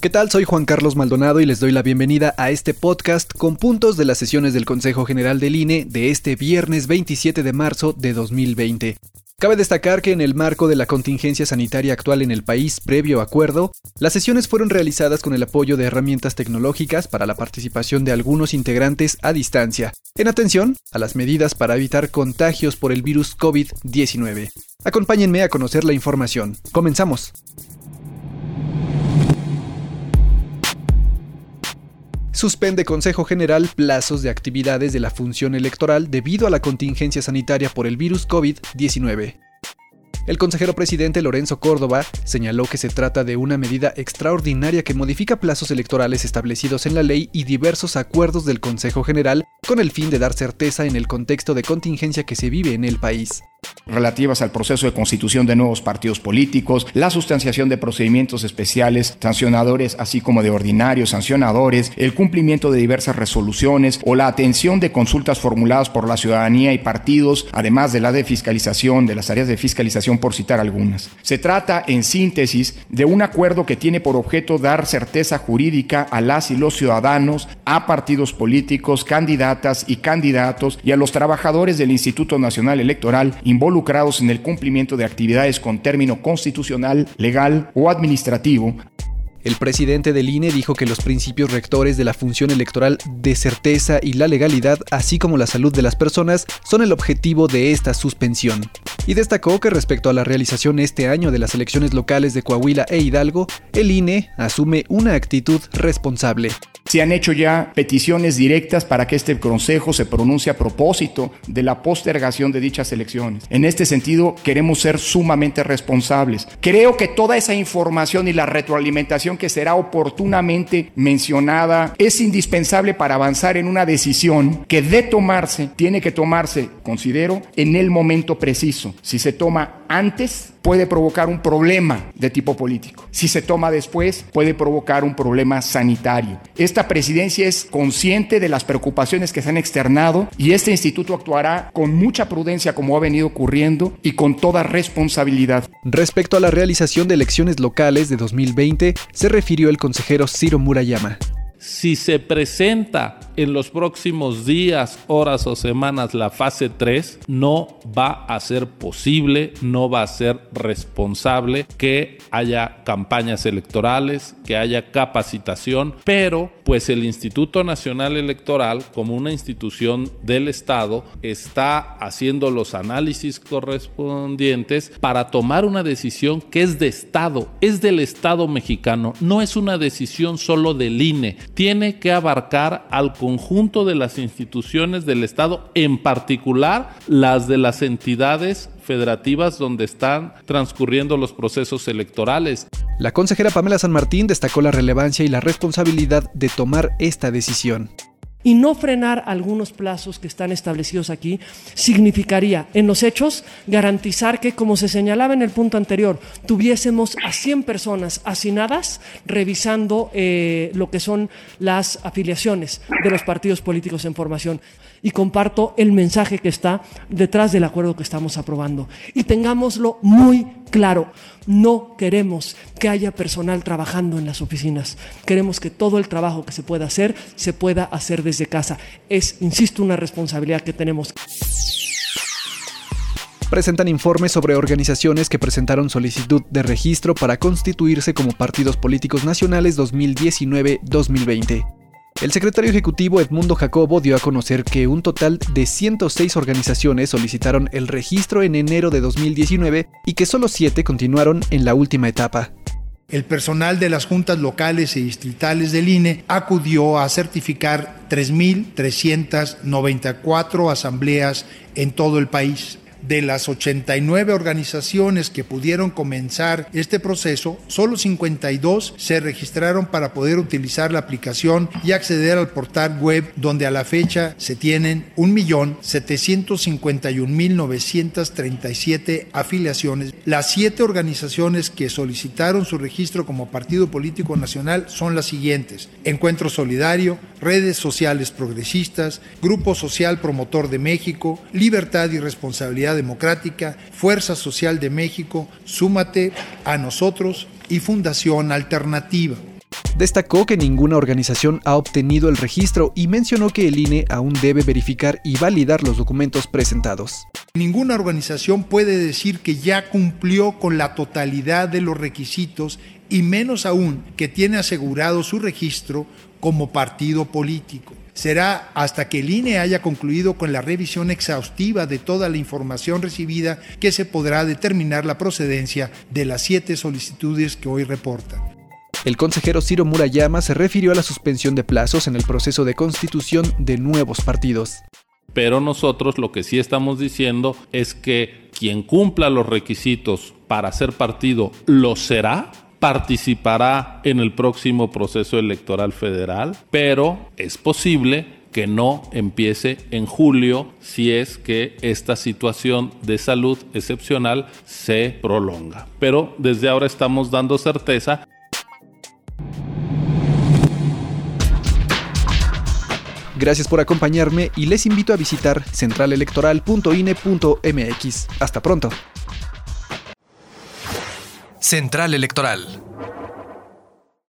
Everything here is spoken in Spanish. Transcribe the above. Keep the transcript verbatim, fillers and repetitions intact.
¿Qué tal? Soy Juan Carlos Maldonado y les doy la bienvenida a este podcast con puntos de las sesiones del Consejo General del I N E de este viernes veintisiete de marzo de dos mil veinte. Cabe destacar que en el marco de la contingencia sanitaria actual en el país previo acuerdo, las sesiones fueron realizadas con el apoyo de herramientas tecnológicas para la participación de algunos integrantes a distancia, en atención a las medidas para evitar contagios por el virus covid diecinueve. Acompáñenme a conocer la información. Comenzamos. Suspende Consejo General plazos de actividades de la función electoral debido a la contingencia sanitaria por el virus covid diecinueve. El consejero presidente Lorenzo Córdoba señaló que se trata de una medida extraordinaria que modifica plazos electorales establecidos en la ley y diversos acuerdos del Consejo General con el fin de dar certeza en el contexto de contingencia que se vive en el país. Relativas al proceso de constitución de nuevos partidos políticos, la sustanciación de procedimientos especiales, sancionadores, así como de ordinarios sancionadores, el cumplimiento de diversas resoluciones o la atención de consultas formuladas por la ciudadanía y partidos, además de la de fiscalización, de las áreas de fiscalización, por citar algunas. Se trata, en síntesis, de un acuerdo que tiene por objeto dar certeza jurídica a las y los ciudadanos, a partidos políticos, candidatas y candidatos y a los trabajadores del Instituto Nacional Electoral involucrados en el cumplimiento de actividades con término constitucional, legal o administrativo. El presidente del I N E dijo que los principios rectores de la función electoral de certeza y la legalidad, así como la salud de las personas, son el objetivo de esta suspensión. Y destacó que respecto a la realización este año de las elecciones locales de Coahuila e Hidalgo, el I N E asume una actitud responsable. Se han hecho ya peticiones directas para que este consejo se pronuncie a propósito de la postergación de dichas elecciones. En este sentido, queremos ser sumamente responsables. Creo que toda esa información y la retroalimentación que será oportunamente mencionada es indispensable para avanzar en una decisión que de tomarse, tiene que tomarse, considero, en el momento preciso. Si se toma antes, puede provocar un problema de tipo político. Si se toma después, puede provocar un problema sanitario. Esta presidencia es consciente de las preocupaciones que se han externado y este instituto actuará con mucha prudencia como ha venido ocurriendo y con toda responsabilidad. Respecto a la realización de elecciones locales de dos mil veinte, se refirió el consejero Ciro Murayama. Si se presenta en los próximos días, horas o semanas la fase tres, no va a ser posible, no va a ser responsable que haya campañas electorales, que haya capacitación, pero pues el Instituto Nacional Electoral, como una institución del Estado, está haciendo los análisis correspondientes para tomar una decisión que es de Estado, es del Estado mexicano, no es una decisión solo del I N E. Tiene que abarcar al conjunto de las instituciones del Estado, en particular las de las entidades federativas donde están transcurriendo los procesos electorales. La consejera Pamela San Martín destacó la relevancia y la responsabilidad de tomar esta decisión. Y no frenar algunos plazos que están establecidos aquí significaría, en los hechos, garantizar que, como se señalaba en el punto anterior, tuviésemos a cien personas hacinadas revisando eh, lo que son las afiliaciones de los partidos políticos en formación. Y comparto el mensaje que está detrás del acuerdo que estamos aprobando. Y tengámoslo muy claro, no queremos que haya personal trabajando en las oficinas. Queremos que todo el trabajo que se pueda hacer, se pueda hacer desde casa. Es, insisto, una responsabilidad que tenemos. Presentan informes sobre organizaciones que presentaron solicitud de registro para constituirse como partidos políticos nacionales dos mil diecinueve dos mil veinte. El secretario ejecutivo Edmundo Jacobo dio a conocer que un total de ciento seis organizaciones solicitaron el registro en enero de dos mil diecinueve y que solo siete continuaron en la última etapa. El personal de las juntas locales y distritales del I N E acudió a certificar tres mil trescientas noventa y cuatro asambleas en todo el país. De las ochenta y nueve organizaciones que pudieron comenzar este proceso, solo cincuenta y dos se registraron para poder utilizar la aplicación y acceder al portal web, donde a la fecha se tienen un millón setecientos cincuenta y un mil novecientos treinta y siete afiliaciones. Las siete organizaciones que solicitaron su registro como partido político nacional son las siguientes: Encuentro Solidario, Redes Sociales Progresistas, Grupo Social Promotor de México, Libertad y Responsabilidad Democrática, Fuerza Social de México, Súmate a Nosotros y Fundación Alternativa. Destacó que ninguna organización ha obtenido el registro y mencionó que el I N E aún debe verificar y validar los documentos presentados. Ninguna organización puede decir que ya cumplió con la totalidad de los requisitos y menos aún que tiene asegurado su registro como partido político. Será hasta que el I N E haya concluido con la revisión exhaustiva de toda la información recibida que se podrá determinar la procedencia de las siete solicitudes que hoy reportan. El consejero Ciro Murayama se refirió a la suspensión de plazos en el proceso de constitución de nuevos partidos. Pero nosotros lo que sí estamos diciendo es que quien cumpla los requisitos para ser partido lo será, participará en el próximo proceso electoral federal, pero es posible que no empiece en julio si es que esta situación de salud excepcional se prolonga. Pero desde ahora estamos dando certeza. Gracias por acompañarme y les invito a visitar central electoral punto i n e punto m x. Hasta pronto. Central Electoral.